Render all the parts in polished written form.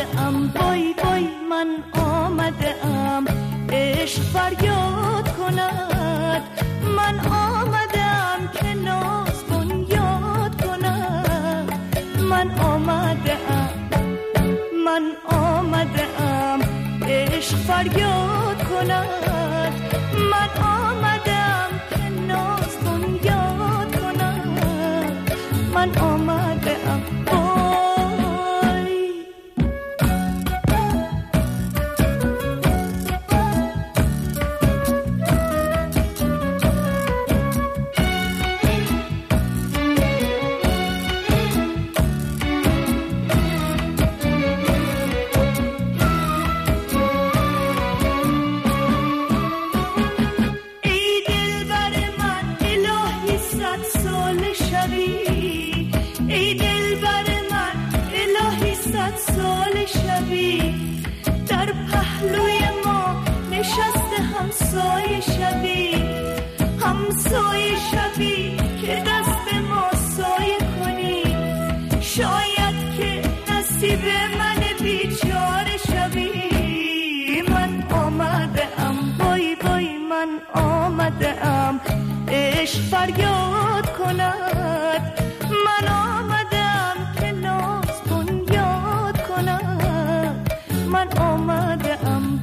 آمده ام، وای وای من آمده ام، عشق فریاد کند. من آمده ام که ناز بنیاد کند. من آمده ام، من آمده ام، عشق فریاد کند. من آمده ام که ناز بنیاد کند. من آمده ام. همسایه شبی که دست ما سایه کنی، شاید که نصیب من بیچاره شبی. من آمده ام، وای وای من آمده ام، عشق فریاد کند. من آمده ام که ناز بنیاد کند. من آمده ام.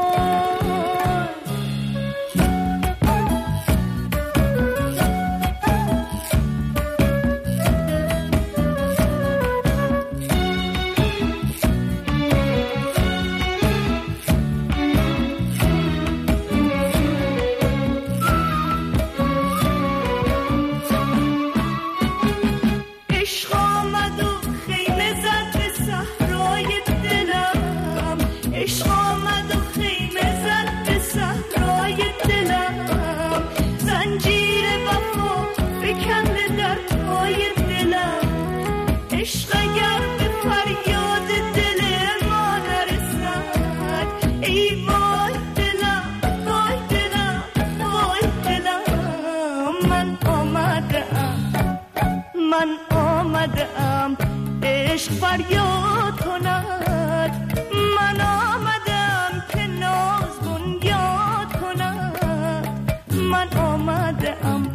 عشق فریاد کند. من آمدم که ناز بنیاد کند. من آمدم.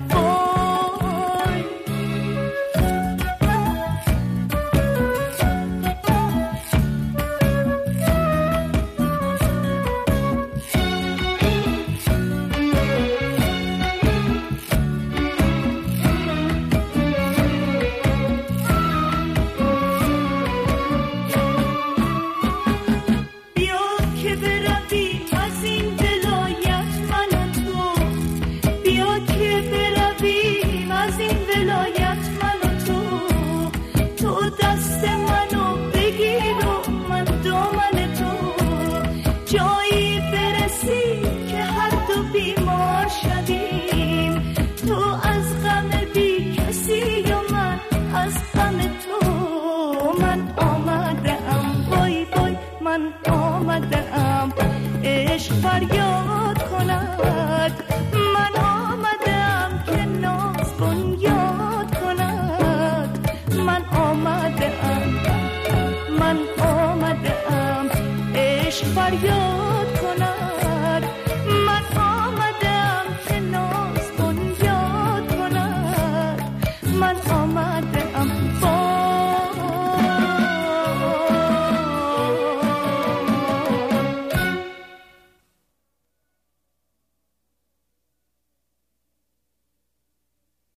فریاد کند. من آمدم که ناز بنیاد کند. من آمدم، من آمدم، عشق فریاد